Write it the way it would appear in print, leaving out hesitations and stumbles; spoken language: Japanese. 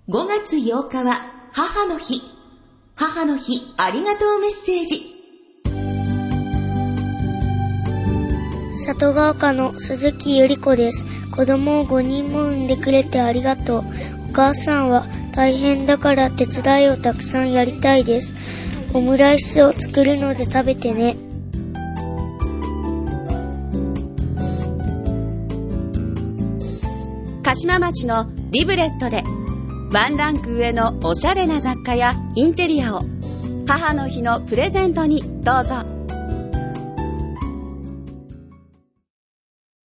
5月8日は母の日。母の日ありがとうメッセージ。 里ヶ丘の鈴木ゆり子です。子供を5人も産んでくれてありがとう。お母さんは大変だから手伝いをたくさんやりたいです。オムライスを作るので食べてね。 鹿島町のリブレットでワンランク上のおしゃれな雑貨やインテリアを母の日のプレゼントにどうぞ。